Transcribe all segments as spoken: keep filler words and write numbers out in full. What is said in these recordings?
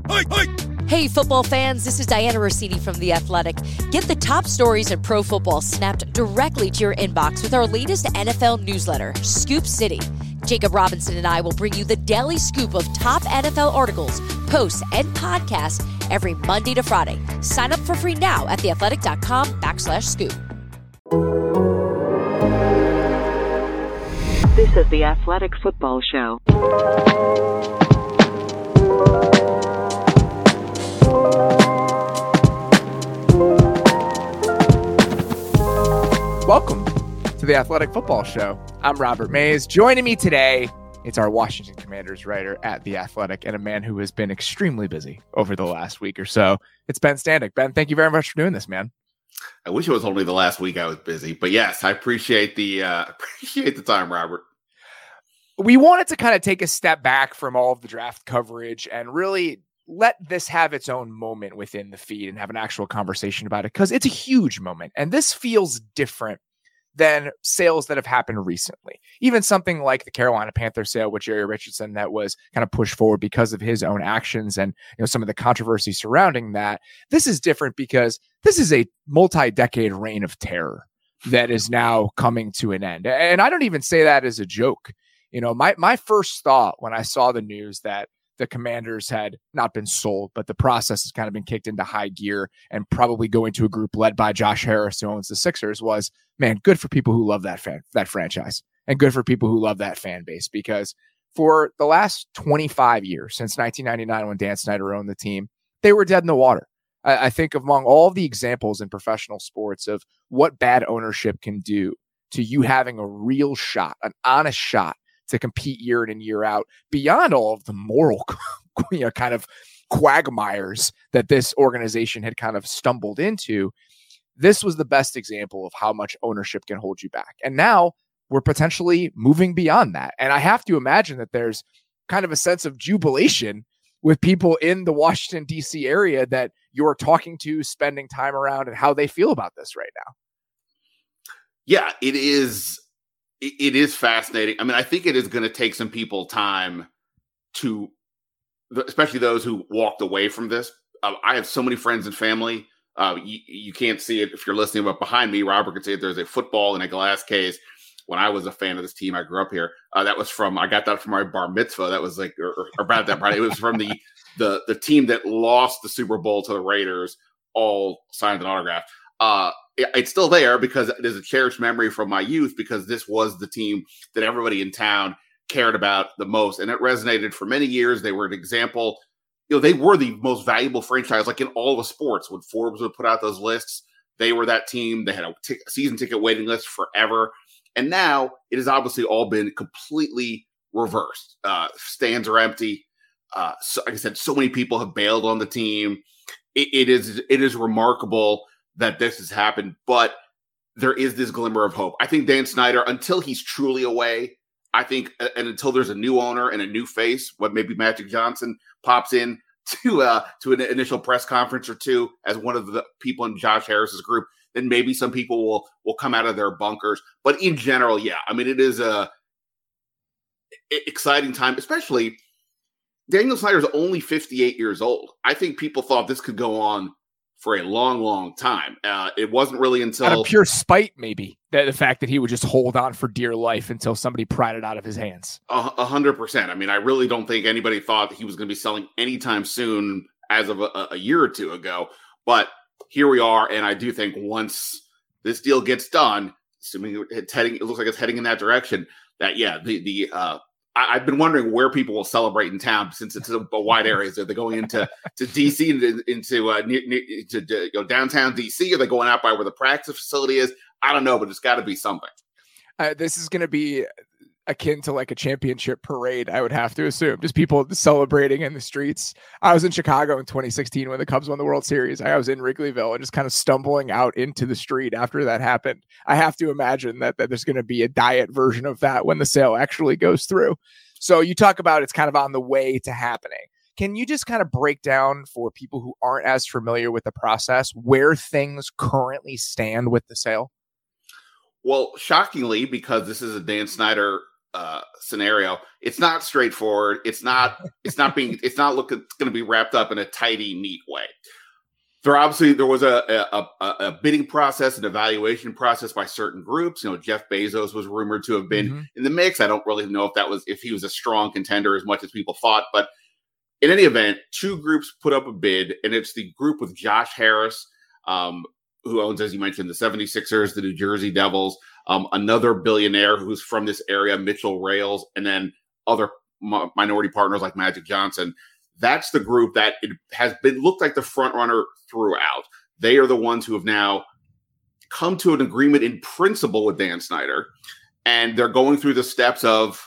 Hey, football fans, this is Diana Rossini from The Athletic. Get the top stories in pro football snapped directly to your inbox with our latest N F L newsletter, Scoop City. Jacob Robinson and I will bring you the daily scoop of top N F L articles, posts, and podcasts every Monday to Friday. Sign up for free now at theathletic.com backslash scoop. This is the Athletic Football Show. Welcome to the Athletic Football Show. I'm Robert Mays. Joining me today, it's our Washington Commanders writer at The Athletic and a man who has been extremely busy over the last week or so. It's Ben Standig. Ben, thank you very much for doing this, man. I wish it was only the last week I was busy, but yes, I appreciate the uh, appreciate the time, Robert. We wanted to kind of take a step back from all of the draft coverage and really let this have its own moment within the feed and have an actual conversation about it, because it's a huge moment. And this feels different than sales that have happened recently. Even something like the Carolina Panthers sale with Jerry Richardson that was kind of pushed forward because of his own actions and, you know, some of the controversy surrounding that. This is different because this is a multi-decade reign of terror that is now coming to an end. And I don't even say that as a joke. You know, my my first thought when I saw the news that the Commanders had not been sold, but the process has kind of been kicked into high gear and probably going to a group led by Josh Harris, who owns the Sixers, was, man, good for people who love that fan, that franchise, and good for people who love that fan base, because for the last twenty-five years, since nineteen ninety-nine, when Dan Snyder owned the team, they were dead in the water. I, I think among all the examples in professional sports of what bad ownership can do to you having a real shot, an honest shot to compete year in and year out, beyond all of the moral, you know, kind of quagmires that this organization had kind of stumbled into, this was the best example of how much ownership can hold you back. And now we're potentially moving beyond that. And I have to imagine that there's kind of a sense of jubilation with people in the Washington, D C area that you're talking to, spending time around, and how they feel about this right now. Yeah, it is. It is fascinating. I mean, I think it is going to take some people time to, especially those who walked away from this. Uh, I have so many friends and family. Uh, you, you can't see it if you're listening, but behind me, Robert can see it. There's a football in a glass case. When I was a fan of this team, I grew up here. Uh, that was from, I got that from my bar mitzvah. That was like, or, or about that part. It was from the, the, the team that lost the Super Bowl to the Raiders, all signed an autograph. Uh, It's still there because it is a cherished memory from my youth, because this was the team that everybody in town cared about the most. And it resonated for many years. They were an example. You know, they were the most valuable franchise, like in all the sports. When Forbes would put out those lists, they were that team. They had a t- season ticket waiting list forever. And now it has obviously all been completely reversed. Uh, stands are empty. Uh, so, like I said, so many people have bailed on the team. It, it is it is remarkable that this has happened, but there is this glimmer of hope. I think Dan Snyder, until he's truly away, I think, and until there's a new owner and a new face, what maybe Magic Johnson pops in to uh, to an initial press conference or two as one of the people in Josh Harris's group, then maybe some people will will come out of their bunkers. But in general, yeah, I mean, it is a exciting time, especially Daniel Snyder's only fifty-eight years old. I think people thought this could go on for a long, long time. Uh, it wasn't really until... Out of pure spite, maybe, that the fact that he would just hold on for dear life until somebody pried it out of his hands. A, a hundred percent. I mean, I really don't think anybody thought he was going to be selling anytime soon as of a, a year or two ago. But here we are, and I do think once this deal gets done, assuming it's heading, it looks like it's heading in that direction, that, yeah, the... the uh, I've been wondering where people will celebrate in town, since it's a, a wide area. Are they going into to D C, into, into uh, near, near, to, to you know, downtown D C? Are they going out by where the practice facility is? I don't know, but it's got to be something. Uh, this is going to be akin to like a championship parade, I would have to assume. Just people celebrating in the streets. I was in Chicago in twenty sixteen when the Cubs won the World Series. I was in Wrigleyville and just kind of stumbling out into the street after that happened. I have to imagine that, that there's going to be a diet version of that when the sale actually goes through. So you talk about it's kind of on the way to happening. Can you just kind of break down for people who aren't as familiar with the process where things currently stand with the sale? Well, shockingly, because this is a Dan Snyder uh, scenario. It's not straightforward. It's not. It's not being. It's not looking. It's going to be wrapped up in a tidy, neat way. There obviously there was a, a a a bidding process, an evaluation process by certain groups. You know, Jeff Bezos was rumored to have been mm-hmm. in the mix. I don't really know if that was if he was a strong contender as much as people thought, but in any event, two groups put up a bid, and it's the group with Josh Harris, um, who owns, as you mentioned, the seventy-sixers, the New Jersey Devils, um, another billionaire who's from this area, Mitchell Rales, and then other mi- minority partners like Magic Johnson. That's the group that it has been looked like the front runner throughout. They are the ones who have now come to an agreement in principle with Dan Snyder, and they're going through the steps of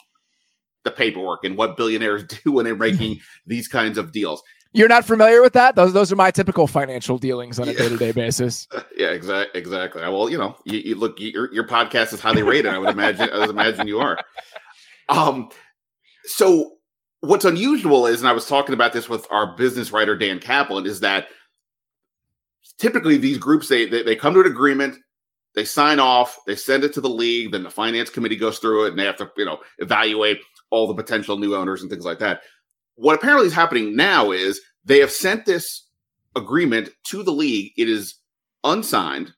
the paperwork and what billionaires do when they're making these kinds of deals. You're not familiar with that? Those those are my typical financial dealings on a yeah. day-to-day basis. Yeah, exactly. Exactly. Well, you know, you, you look, your your podcast is highly rated. I would imagine. I would imagine you are. Um. So what's unusual is, and I was talking about this with our business writer Dan Kaplan, is that typically these groups they they, they come to an agreement. They sign off. They send it to the league. Then the finance committee goes through it, and they have to, you know, evaluate all the potential new owners and things like that. What apparently is happening now is they have sent this agreement to the league. It is unsigned.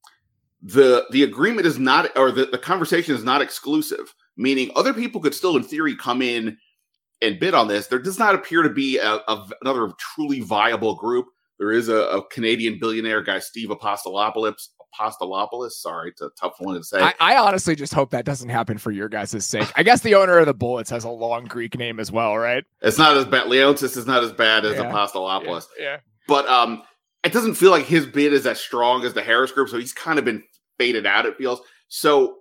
The the agreement is not, or the, the conversation is not exclusive, meaning other people could still, in theory, come in and bid on this. There does not appear to be a, a, another truly viable group. There is a, a Canadian billionaire guy, Steve Apostolopoulos. Apostolopoulos, sorry, it's a tough one to say. I, I honestly just hope that doesn't happen for your guys' sake. I guess the owner of the Bullets has a long Greek name as well, right? It's not as bad. Leontis is not as bad as yeah. Apostolopoulos. Yeah. yeah. But um, it doesn't feel like his bid is as strong as the Harris group, so he's kind of been faded out, it feels. So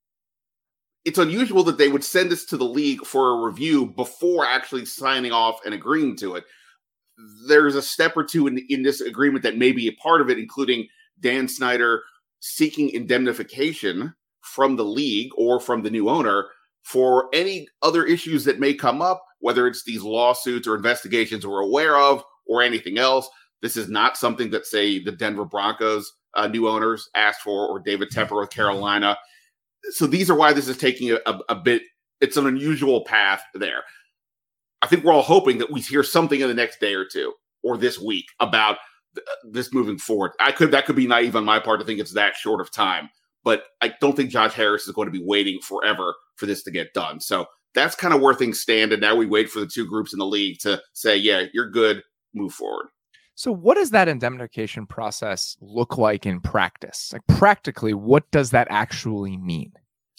it's unusual that they would send this to the league for a review before actually signing off and agreeing to it. There's a step or two in, in this agreement that may be a part of it, including Dan Snyder seeking indemnification from the league or from the new owner for any other issues that may come up, whether it's these lawsuits or investigations we're aware of or anything else. This is not something that, say, the Denver Broncos uh, new owners asked for, or David Tepper of Carolina. So these are why this is taking a, a, a bit, it's an unusual path there. I think we're all hoping that we hear something in the next day or two or this week about this moving forward. I could that could be naive on my part to think it's that short of time, but I don't think Josh Harris is going to be waiting forever for this to get done. So that's kind of where things stand. And now we wait for the two groups in the league to say, yeah, you're good, move forward. So what does that indemnification process look like in practice? Like practically, what does that actually mean?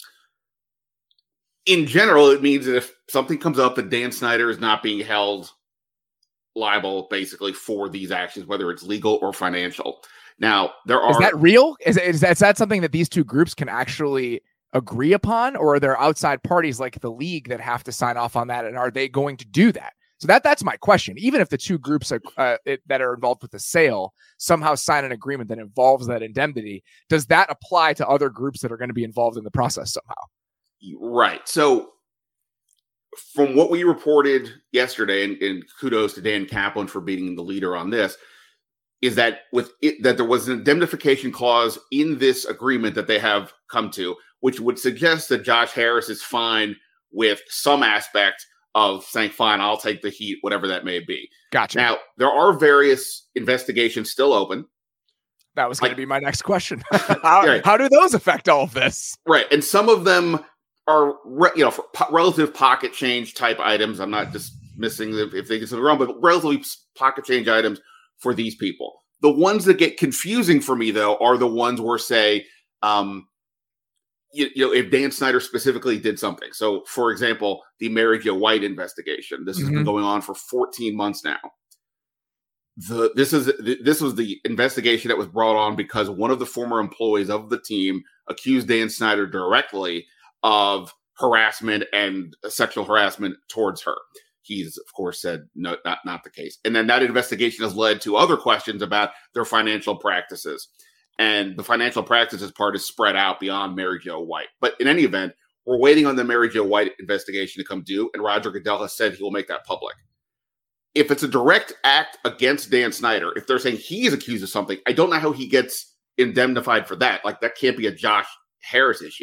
In general, it means that if something comes up that Dan Snyder is not being held liable basically for these actions, whether it's legal or financial. Now, there are... Is that real? Is, is, that, is that something that these two groups can actually agree upon? Or are there outside parties like the league that have to sign off on that? And are they going to do that? So that that's my question. Even if the two groups are, uh, it, that are involved with the sale somehow sign an agreement that involves that indemnity, does that apply to other groups that are going to be involved in the process somehow? Right. So from what we reported yesterday, and, and kudos to Dan Kaplan for being the leader on this, is that with it, that there was an indemnification clause in this agreement that they have come to, which would suggest that Josh Harris is fine with some aspect of saying, fine, I'll take the heat, whatever that may be. Gotcha. Now, there are various investigations still open. That was going like, to be my next question. how, right. how do those affect all of this? Right. And some of them are, re- you know, for po- relative pocket change type items. I'm not dismissing if, if they get something wrong, but relatively pocket change items for these people. The ones that get confusing for me, though, are the ones where, say, um, you, you know, if Dan Snyder specifically did something. So, for example, the Mary Jo White investigation. This mm-hmm. has been going on for fourteen months now. The this is this was the investigation that was brought on because one of the former employees of the team accused Dan Snyder directly of harassment and sexual harassment towards her. He's, of course, said no, not, not the case. And then that investigation has led to other questions about their financial practices. And the financial practices part is spread out beyond Mary Jo White. But in any event, we're waiting on the Mary Jo White investigation to come due, and Roger Goodell has said he will make that public. If it's a direct act against Dan Snyder, if they're saying he is accused of something, I don't know how he gets indemnified for that. Like, that can't be a Josh Harris issue.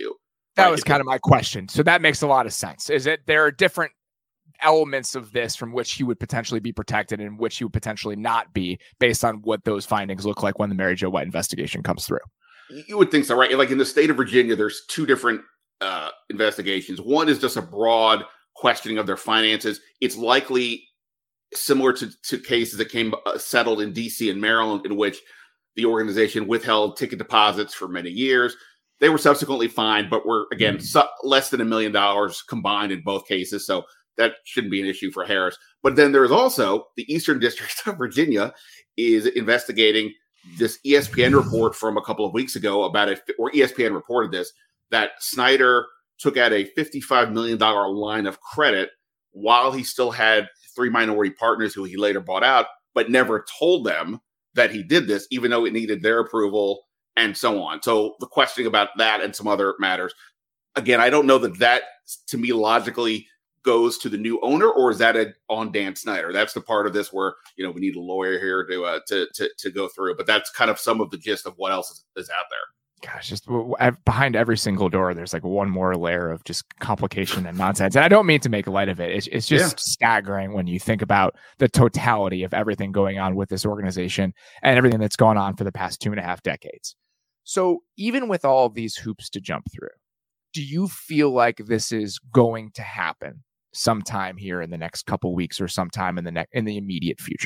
That right? was kind of my question. So that makes a lot of sense. Is it there are different elements of this from which he would potentially be protected and which he would potentially not be based on what those findings look like when the Mary Jo White investigation comes through? You would think so, right? Like in the state of Virginia, there's two different uh, investigations. One is just a broad questioning of their finances. It's likely similar to, to cases that came uh, settled in D C and Maryland, in which the organization withheld ticket deposits for many years. They were subsequently fined, but were, again, mm-hmm. su- less than a million dollars combined in both cases. So that shouldn't be an issue for Harris. But then there's also the Eastern District of Virginia is investigating this E S P N report from a couple of weeks ago about it, or E S P N reported this, that Snyder took out a fifty-five million dollars line of credit while he still had three minority partners who he later bought out, but never told them that he did this, even though it needed their approval and so on. So the questioning about that and some other matters, again, I don't know that that, to me, logically goes to the new owner, or is that a, on Dan Snyder? That's the part of this where, you know, we need a lawyer here to, uh, to, to, to go through, but that's kind of some of the gist of what else is, is out there. Gosh, just behind every single door, there's like one more layer of just complication and nonsense. And I don't mean to make light of it. It's, it's just yeah. staggering when you think about the totality of everything going on with this organization and everything that's gone on for the past two and a half decades. So even with all of these hoops to jump through, do you feel like this is going to happen sometime here in the next couple weeks or sometime in the next in the immediate future?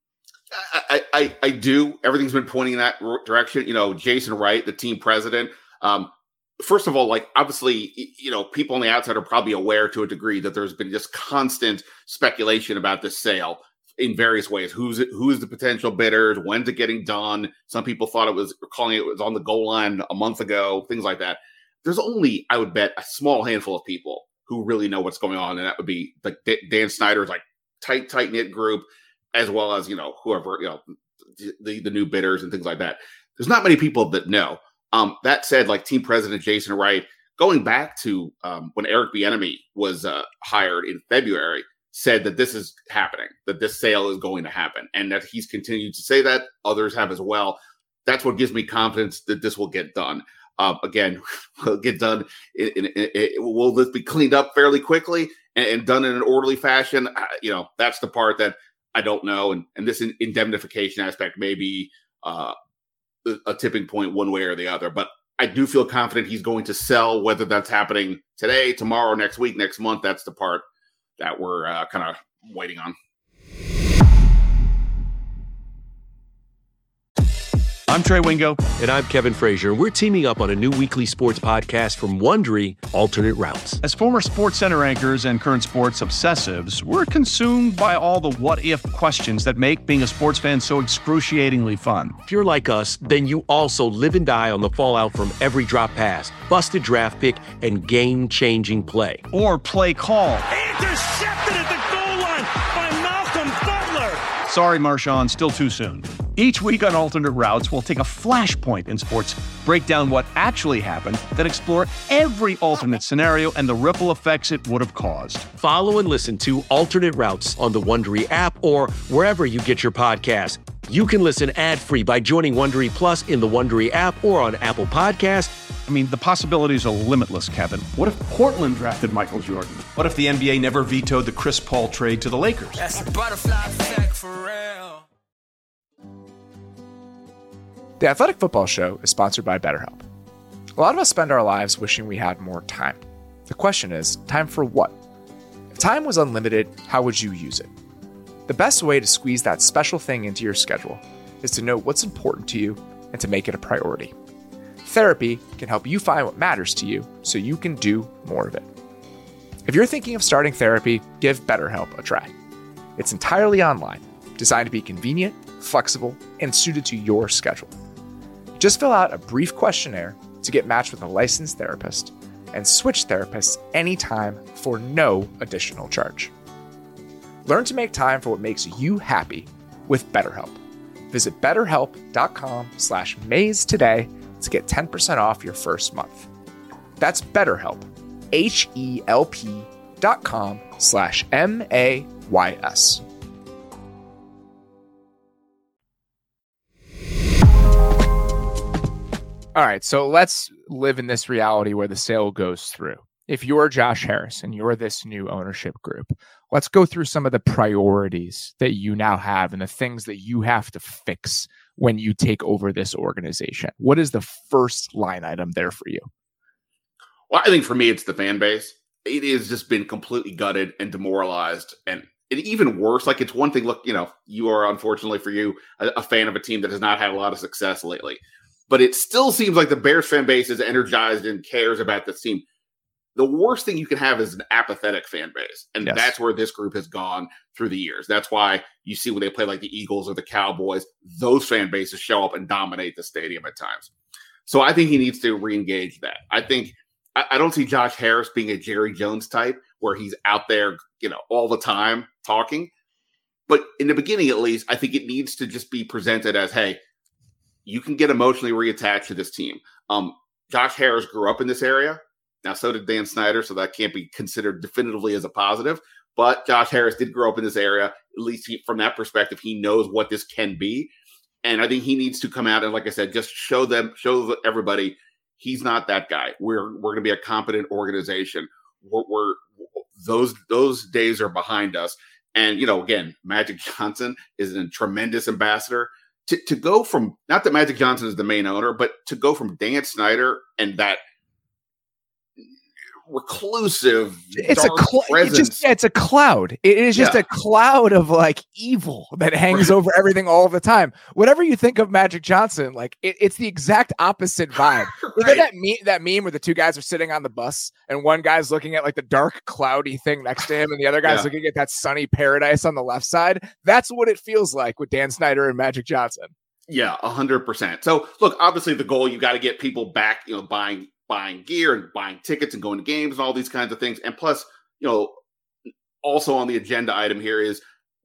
I, I, I do. Everything's been pointing in that direction. You know, Jason Wright, the team president. Um, first of all, like obviously, you know, people on the outside are probably aware to a degree that there's been just constant speculation about this sale in various ways. Who's it, who's the potential bidders? When's it getting done? Some people thought it was calling it was on the goal line a month ago. Things like that. There's only, I would bet, a small handful of people who really know what's going on, and that would be like Dan Snyder's like tight, tight knit group, as well as, you know, whoever, you know, the, the new bidders and things like that. There's not many people that know. Um, that said, like team president Jason Wright, going back to um, when Eric Bieniemy was uh, hired in February, said that this is happening, that this sale is going to happen, and that he's continued to say that. Others have as well. That's what gives me confidence that this will get done. Um, again, will get done. In, in, in, in, will this be cleaned up fairly quickly and, and done in an orderly fashion? Uh, you know, that's the part that I don't know. And, and this indemnification aspect may be uh, a tipping point one way or the other. But I do feel confident he's going to sell, whether that's happening today, tomorrow, next week, next month. That's the part that we're uh, kind of waiting on. I'm Trey Wingo. And I'm Kevin Frazier. We're teaming up on a new weekly sports podcast from Wondery, Alternate Routes. As former SportsCenter anchors and current sports obsessives, we're consumed by all the what-if questions that make being a sports fan so excruciatingly fun. If you're like us, then you also live and die on the fallout from every drop pass, busted draft pick, and game-changing play. Or play call. Intercepted at the goal line by Malcolm Butler. Sorry, Marshawn, still too soon. Each week on Alternate Routes, we'll take a flashpoint in sports, break down what actually happened, then explore every alternate scenario and the ripple effects it would have caused. Follow and listen to Alternate Routes on the Wondery app or wherever you get your podcasts. You can listen ad-free by joining Wondery Plus in the Wondery app or on Apple Podcasts. I mean, the possibilities are limitless, Kevin. What if Portland drafted Michael Jordan? What if the N B A never vetoed the Chris Paul trade to the Lakers? That's a butterfly effect for real. The Athletic Football Show is sponsored by BetterHelp. A lot of us spend our lives wishing we had more time. The question is, time for what? If time was unlimited, how would you use it? The best way to squeeze that special thing into your schedule is to know what's important to you and to make it a priority. Therapy can help you find what matters to you so you can do more of it. If you're thinking of starting therapy, give BetterHelp a try. It's entirely online, designed to be convenient, flexible, and suited to your schedule. Just fill out a brief questionnaire to get matched with a licensed therapist and switch therapists anytime for no additional charge. Learn to make time for what makes you happy with BetterHelp. Visit betterhelp.com slash maze today to get ten percent off your first month. That's BetterHelp, H-E-L-P dot com slash M-A-Y-S. All right, so let's live in this reality where the sale goes through. If you're Josh Harris and you're this new ownership group, let's go through some of the priorities that you now have and the things that you have to fix when you take over this organization. What is the first line item there for you? Well, I think for me, it's the fan base. It has just been completely gutted and demoralized. And it even worse, like it's one thing, look, you know, you are, unfortunately for you, a, a fan of a team that has not had a lot of success lately. But it still seems like the Bears fan base is energized and cares about this team. The worst thing you can have is an apathetic fan base. And yes. That's where this group has gone through the years. That's why you see when they play like the Eagles or the Cowboys, those fan bases show up and dominate the stadium at times. So I think he needs to re-engage that. I think I, I don't see Josh Harris being a Jerry Jones type where he's out there, you know, all the time talking. But in the beginning, at least, I think it needs to just be presented as, hey, you can get emotionally reattached to this team. Um, Josh Harris grew up in this area. Now, so did Dan Snyder, so that can't be considered definitively as a positive. But Josh Harris did grow up in this area. At least he, from that perspective, he knows what this can be. And I think he needs to come out and, like I said, just show them, show everybody he's not that guy. We're we're going to be a competent organization. We're, we're those those days are behind us. And, you know, again, Magic Johnson is a tremendous ambassador. To, to go from, not that Magic Johnson is the main owner, but to go from Dan Snyder and that reclusive, it's a cl- it's just yeah, it's a cloud. It is just yeah. a cloud of like evil that hangs right. over everything all the time. Whatever you think of Magic Johnson, like it, it's the exact opposite vibe. right. that meme, that meme where the two guys are sitting on the bus and one guy's looking at like the dark cloudy thing next to him and the other guy's yeah. looking at that sunny paradise on the left side. That's what it feels like with Dan Snyder and Magic Johnson. Yeah, a hundred percent. So look, obviously the goal, you got to get people back, you know, buying buying gear and buying tickets and going to games and all these kinds of things. And plus, you know, also on the agenda item here is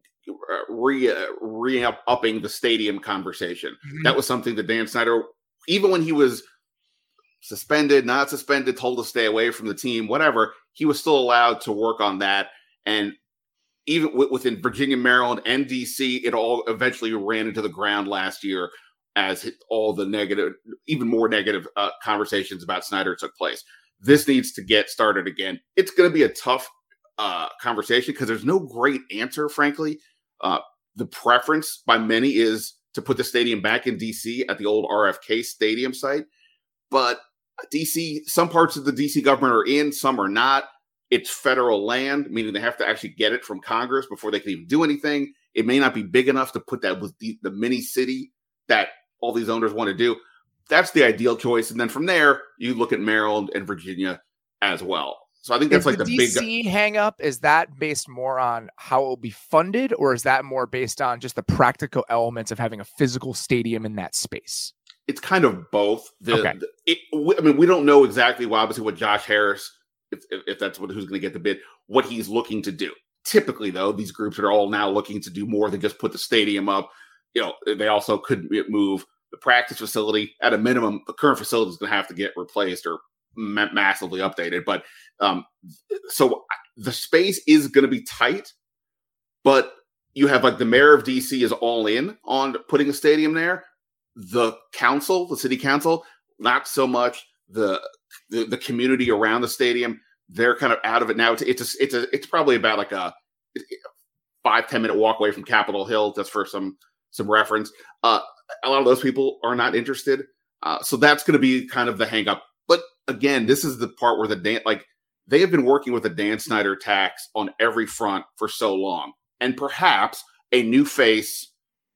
re, uh, re-upping the stadium conversation. Mm-hmm. That was something that Dan Snyder, even when he was suspended, not suspended, told to stay away from the team, whatever, he was still allowed to work on that. And even w- within Virginia, Maryland, and D C, it all eventually ran into the ground last year as all the negative, even more negative uh, conversations about Snyder took place. This needs to get started again. It's going to be a tough uh, conversation because there's no great answer, frankly. Uh, the preference by many is to put the stadium back in D C at the old R F K Stadium site. But D C, some parts of the D C government are in, some are not. It's federal land, meaning they have to actually get it from Congress before they can even do anything. It may not be big enough to put that with the, the mini city that all these owners want to do. That's the ideal choice. And then from there, you look at Maryland and Virginia as well. So I think that's is like the, the D C big hang up. Is that based more on how it will be funded, or is that more based on just the practical elements of having a physical stadium in that space? It's kind of both. The, okay. the, it, I mean, we don't know exactly, well, obviously, what Josh Harris, if, if, if that's what, who's going to get the bid, what he's looking to do. Typically, though, these groups are all now looking to do more than just put the stadium up. You know, they also could move the practice facility. At a minimum, the current facility is going to have to get replaced or ma- massively updated. But um, so the space is going to be tight, but you have like the mayor of D C is all in on putting a stadium there. The council, the city council, not so much. The the, the community around the stadium, they're kind of out of it now. It's it's a, it's a, it's probably about like a five ten minute walk away from Capitol Hill, just for some some reference. Uh, a lot of those people are not interested, uh, so that's going to be kind of the hang up. But again, this is the part where the Dan, like they have been working with the Dan Snyder tax on every front for so long, and perhaps a new face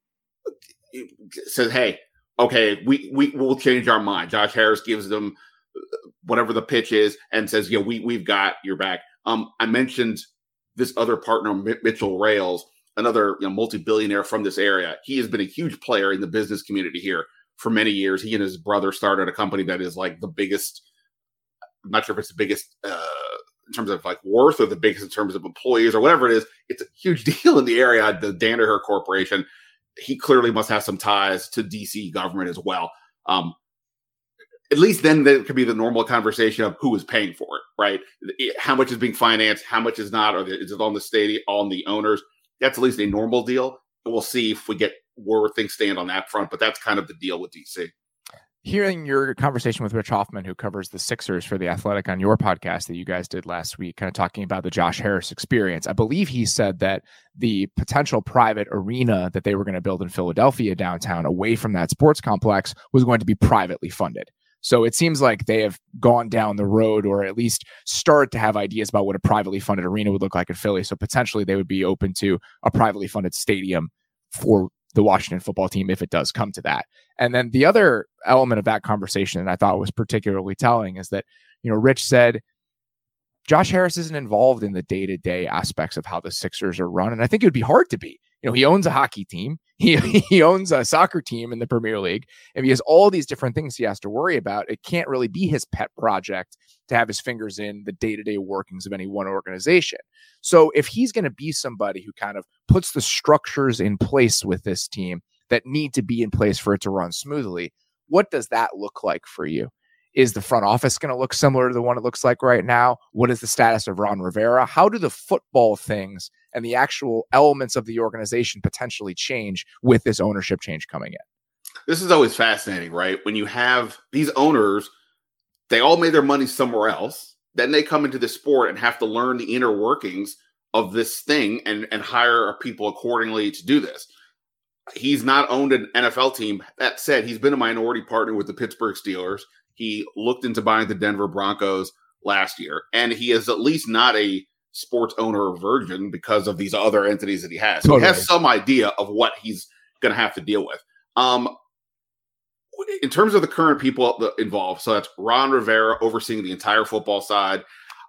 says, "Hey, okay, we we will change our mind." Josh Harris gives them whatever the pitch is and says, "Yeah, we we've got your back." Um, I mentioned this other partner, Mitchell Rails, another you know, multi-billionaire from this area. He has been a huge player in the business community here for many years. He and his brother started a company that is like the biggest. I'm not sure if it's the biggest uh, in terms of like worth or the biggest in terms of employees or whatever it is. It's a huge deal in the area. The Danaher Corporation. He clearly must have some ties to D C government as well. Um, at least then there could be the normal conversation of who is paying for it, right? How much is being financed? How much is not? Or is it on the stadium, on the owners? That's at least a normal deal. We'll see if we get where things stand on that front, but that's kind of the deal with D C. Hearing your conversation with Rich Hoffman, who covers the Sixers for The Athletic on your podcast that you guys did last week, kind of talking about the Josh Harris experience, I believe he said that the potential private arena that they were going to build in Philadelphia downtown away from that sports complex was going to be privately funded. So it seems like they have gone down the road, or at least started to have ideas about what a privately funded arena would look like in Philly. So potentially they would be open to a privately funded stadium for the Washington football team if it does come to that. And then the other element of that conversation that I thought was particularly telling is that, you know, Rich said Josh Harris isn't involved in the day-to-day aspects of how the Sixers are run. And I think it would be hard to be. You know, he owns a hockey team. He he owns a soccer team in the Premier League. And he has all these different things he has to worry about. It can't really be his pet project to have his fingers in the day-to-day workings of any one organization. So if he's going to be somebody who kind of puts the structures in place with this team that need to be in place for it to run smoothly, what does that look like for you? Is the front office going to look similar to the one it looks like right now? What is the status of Ron Rivera? How do the football things and the actual elements of the organization potentially change with this ownership change coming in? This is always fascinating, right? When you have these owners, they all made their money somewhere else. Then they come into the sport and have to learn the inner workings of this thing and, and hire people accordingly to do this. He's not owned an N F L team. That said, he's been a minority partner with the Pittsburgh Steelers. He looked into buying the Denver Broncos last year, and he is at least not a sports owner virgin because of these other entities that he has. So totally. He has some idea of what he's going to have to deal with. Um, in terms of the current people involved, so that's Ron Rivera overseeing the entire football side.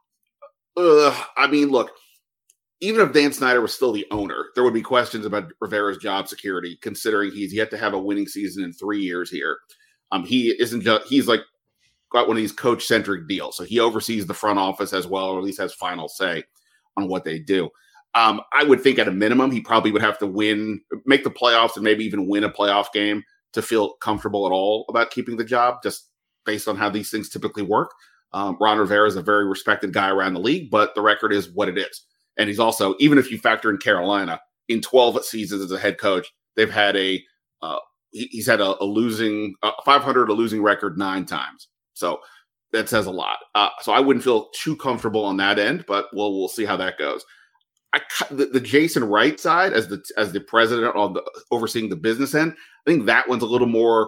Uh, I mean, look, even if Dan Snyder was still the owner, there would be questions about Rivera's job security, considering he's yet to have a winning season in three years here. Um, he isn't just, he's like got one of these coach centric deals. So he oversees the front office as well, or at least has final say on what they do. Um, I would think at a minimum, he probably would have to win, make the playoffs and maybe even win a playoff game to feel comfortable at all about keeping the job, just based on how these things typically work. Um, Ron Rivera is a very respected guy around the league, but the record is what it is. And he's also, even if you factor in Carolina, in twelve seasons as a head coach, they've had a, uh, he, he's had a, a losing, uh, five hundred, a losing record nine times. So that says a lot. Uh, so I wouldn't feel too comfortable on that end, but we'll, we'll see how that goes. I, the, the Jason Wright side as the, as the president on the overseeing the business end, I think that one's a little more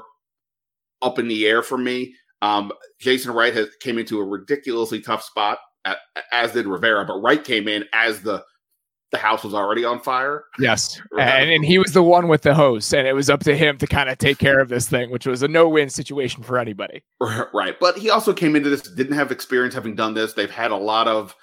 up in the air for me. Um, Jason Wright has came into a ridiculously tough spot, at, as did Rivera, but Wright came in as the the house was already on fire. Yes, and, and he was the one with the hose, and it was up to him to kind of take care of this thing, which was a no-win situation for anybody. Right, but he also came into this, didn't have experience having done this. They've had a lot of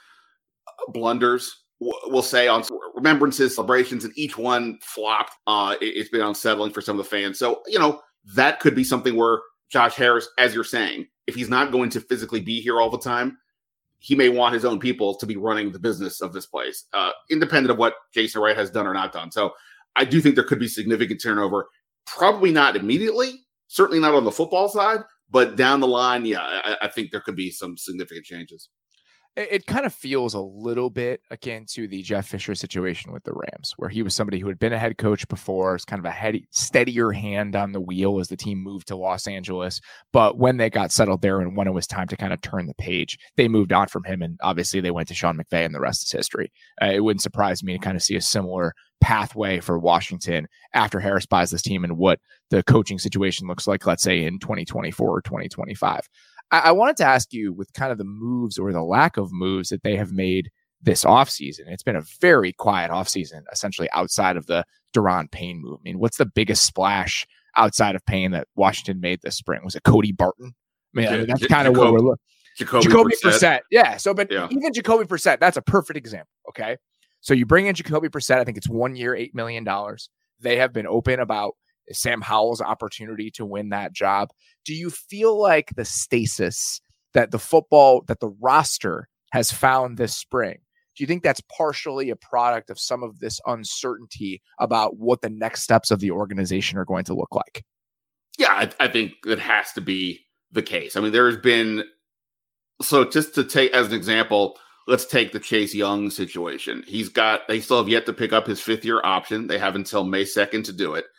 blunders, we'll say, on remembrances, celebrations, and each one flopped. Uh, it, it's been unsettling for some of the fans. So, you know, that could be something where Josh Harris, as you're saying, if he's not going to physically be here all the time, he may want his own people to be running the business of this place, uh, independent of what Jason Wright has done or not done. So I do think there could be significant turnover, probably not immediately, certainly not on the football side, but down the line, yeah, I, I think there could be some significant changes. It, it kind of feels a little bit akin to the Jeff Fisher situation with the Rams, where he was somebody who had been a head coach before. It's kind of a heady, steadier hand on the wheel as the team moved to Los Angeles. But when they got settled there and when it was time to kind of turn the page, they moved on from him. And obviously they went to Sean McVay, and the rest is history. Uh, it wouldn't surprise me to kind of see a similar pathway for Washington after Harris buys this team and what the coaching situation looks like, let's say in twenty twenty-four or twenty twenty-five. I wanted to ask you, with kind of the moves or the lack of moves that they have made this offseason, it's been a very quiet offseason, essentially outside of the Daron Payne move. I mean, what's the biggest splash outside of Payne that Washington made this spring? Was it Cody Barton? I mean, yeah, that's kind of what we're looking. Jacoby, Jacoby Brissett. Brissett. Yeah. So, but yeah. even Jacoby Brissett, that's a perfect example. Okay. So you bring in Jacoby Brissett. I think it's one year, eight million dollars. They have been open about Sam Howell's opportunity to win that job. Do you feel like the stasis that the football, that the roster has found this spring, do you think that's partially a product of some of this uncertainty about what the next steps of the organization are going to look like? Yeah, I, I think that has to be the case. I mean, there's been, so just to take as an example, let's take the Chase Young situation. He's got, they still have yet to pick up his fifth year option. They have until May second to do it.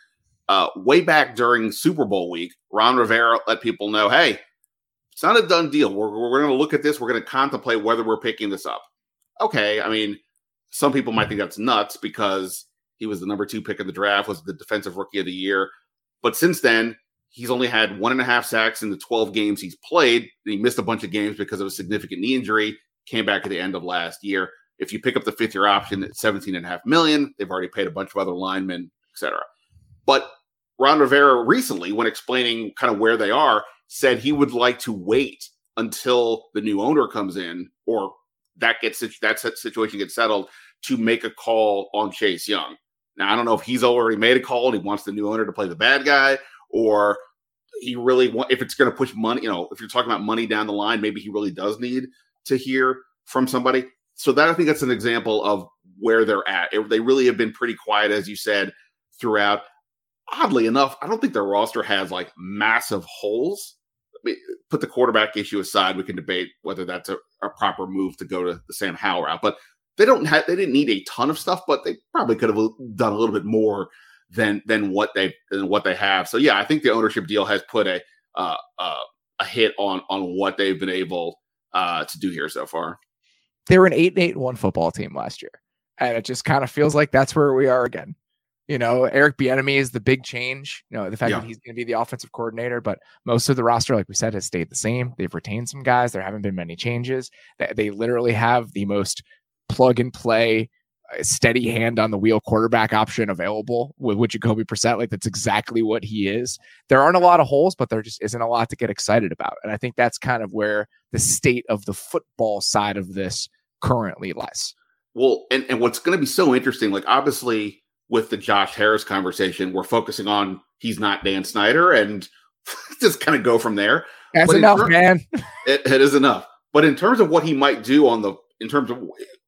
uh, way back during Super Bowl week, Ron Rivera let people know, hey, it's not a done deal. We're, we're going to look at this. We're going to contemplate whether we're picking this up. Okay, I mean, some people might think that's nuts because he was the number two pick of the draft, was the defensive rookie of the year. But since then, he's only had one and a half sacks in the twelve games he's played. He missed a bunch of games because of a significant knee injury, came back at the end of last year. If you pick up the fifth year option at seventeen and a half million, they've already paid a bunch of other linemen, et cetera. But Ron Rivera recently, when explaining kind of where they are, said he would like to wait until the new owner comes in, or that gets that situation gets settled, to make a call on Chase Young. Now, I don't know if he's already made a call and he wants the new owner to play the bad guy, or he really want, if it's going to push money, you know, if you're talking about money down the line, maybe he really does need to hear from somebody. So that, I think that's an example of where they're at. They really have been pretty quiet, as you said, throughout. Oddly enough, I don't think their roster has like massive holes. I mean, put the quarterback issue aside, we can debate whether that's a, a proper move to go to the Sam Howell route. But they don't have, they didn't need a ton of stuff, but they probably could have done a little bit more than than what they than what they have. So yeah, I think the ownership deal has put a uh, uh, a hit on on what they've been able uh, to do here so far. They were an eight and eight and one football team last year, and it just kind of feels like that's where we are again. You know, Eric Bieniemy is the big change. You know, the fact yeah. that he's going to be the offensive coordinator, but most of the roster, like we said, has stayed the same. They've retained some guys. There haven't been many changes. They, they literally have the most plug and play, steady hand on the wheel quarterback option available with, with Jacoby Brissett. Like, that's exactly what he is. There aren't a lot of holes, but there just isn't a lot to get excited about. And I think that's kind of where the state of the football side of this currently lies. Well, and, and what's going to be so interesting, like obviously with the Josh Harris conversation, we're focusing on he's not Dan Snyder and just kind of go from there. That's but enough, terms, man. it, it is enough. But in terms of what he might do on the, in terms of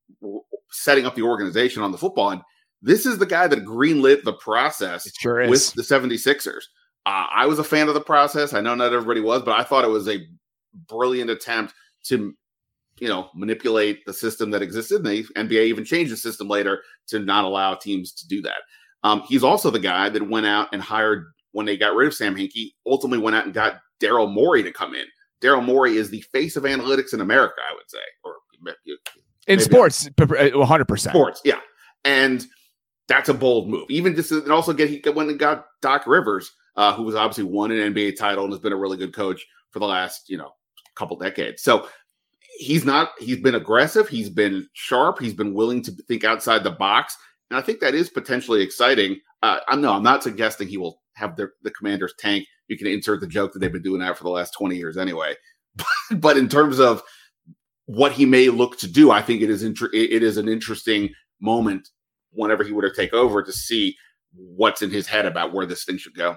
setting up the organization on the football end, this is the guy that greenlit the process sure with the seventy-sixers. Uh, I was a fan of the process. I know not everybody was, but I thought it was a brilliant attempt to, you know, manipulate the system that existed. And the N B A even changed the system later to not allow teams to do that. Um, he's also the guy that went out and hired, when they got rid of Sam Hinkie, ultimately went out and got Daryl Morey to come in. Daryl Morey is the face of analytics in America, I would say. Or in sports, one hundred percent. Sports, yeah. And that's a bold move. Even just, and also get, he went and got Doc Rivers, uh, who was obviously won an N B A title and has been a really good coach for the last, you know, couple decades. So he's not, he's been aggressive. He's been sharp. He's been willing to think outside the box. And I think that is potentially exciting. Uh, I'm no, I'm not suggesting he will have the, the Commanders tank. You can insert the joke that they've been doing that for the last twenty years anyway. But, but in terms of what he may look to do, I think it is inter- it is an interesting moment whenever he were to take over to see what's in his head about where this thing should go.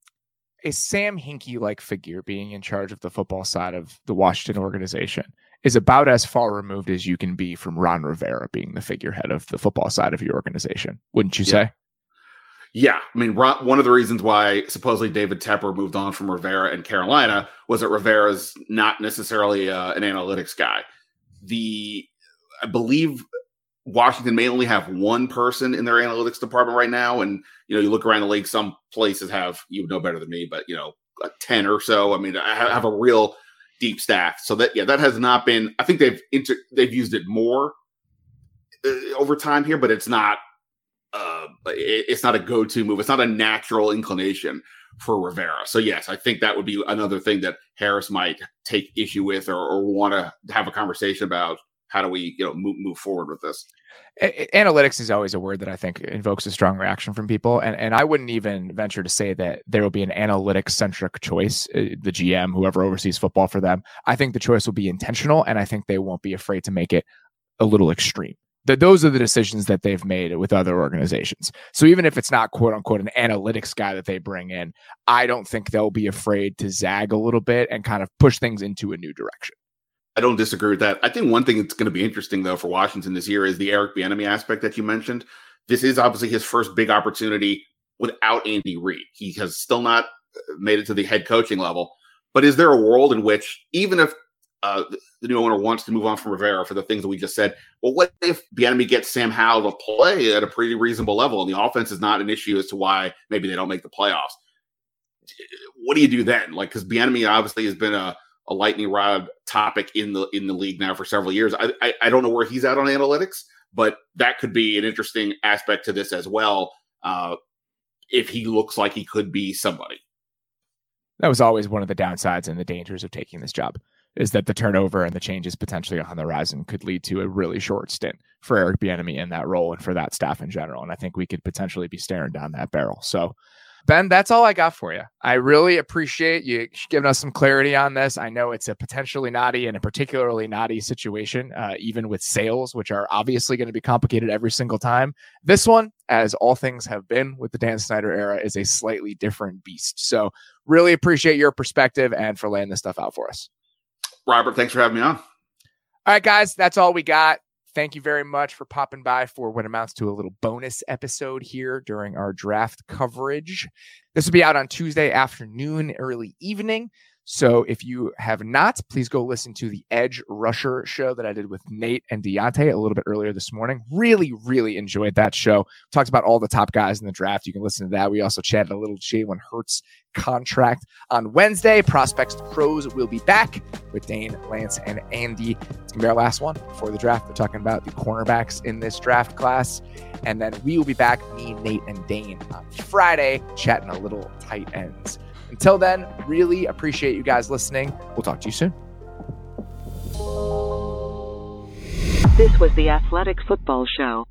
A Sam Hinkie-like figure being in charge of the football side of the Washington organization is about as far removed as you can be from Ron Rivera being the figurehead of the football side of your organization. Wouldn't you yeah. say? Yeah. I mean, Ron, one of the reasons why supposedly David Tepper moved on from Rivera in Carolina was that Rivera's not necessarily uh, an analytics guy. The, I believe Washington may only have one person in their analytics department right now. And, you know, you look around the league, some places have, you know better than me, but, you know, a ten or so. I mean, I have a real deep staff. So that, yeah, that has not been, I think they've, inter, they've used it more uh, over time here, but it's not, uh, it, it's not a go-to move. It's not a natural inclination for Rivera. So yes, I think that would be another thing that Harris might take issue with, or, or want to have a conversation about. How do we, you know, move, move forward with this? Analytics is always a word that I think invokes a strong reaction from people. And and I wouldn't even venture to say that there will be an analytics-centric choice, the G M, whoever oversees football for them. I think the choice will be intentional, and I think they won't be afraid to make it a little extreme. That those are the decisions that they've made with other organizations. So even if it's not, quote unquote, an analytics guy that they bring in, I don't think they'll be afraid to zag a little bit and kind of push things into a new direction. I don't disagree with that. I think one thing that's going to be interesting, though, for Washington this year is the Eric Bieniemy aspect that you mentioned. This is obviously his first big opportunity without Andy Reid. He has still not made it to the head coaching level. But is there a world in which, even if uh, the new owner wants to move on from Rivera for the things that we just said. Well, what if Bieniemy gets Sam Howell to play at a pretty reasonable level and the offense is not an issue as to why maybe they don't make the playoffs? What do you do then? Like, because Bieniemy obviously has been a, a lightning rod topic in the in the league now for several years. I, I I don't know where he's at on analytics, but that could be an interesting aspect to this as well. Uh, if he looks like he could be somebody. That was always one of the downsides and the dangers of taking this job, is that the turnover and the changes potentially on the horizon could lead to a really short stint for Eric Bieniemy in that role and for that staff in general. And I think we could potentially be staring down that barrel. So, Ben, that's all I got for you. I really appreciate you giving us some clarity on this. I know it's a potentially knotty and a particularly knotty situation, uh, even with sales, which are obviously going to be complicated every single time. This one, as all things have been with the Dan Snyder era, is a slightly different beast. So really appreciate your perspective and for laying this stuff out for us. Robert, thanks for having me on. All right, guys, that's all we got. Thank you very much for popping by for what amounts to a little bonus episode here during our draft coverage. This will be out on Tuesday afternoon, early evening. So if you have not, please go listen to the Edge Rusher show that I did with Nate and Deontay a little bit earlier this morning. Really, really enjoyed that show. Talked about all the top guys in the draft. You can listen to that. We also chatted a little Jalen Hurts contract on Wednesday. Prospects to Pros will be back with Dane, Lance, and Andy. It's going to be our last one before the draft. We're talking about the cornerbacks in this draft class. And then we will be back, me, Nate, and Dane, on Friday, chatting a little tight ends. Until then, really appreciate you guys listening. We'll talk to you soon. This was the Athletic Football Show.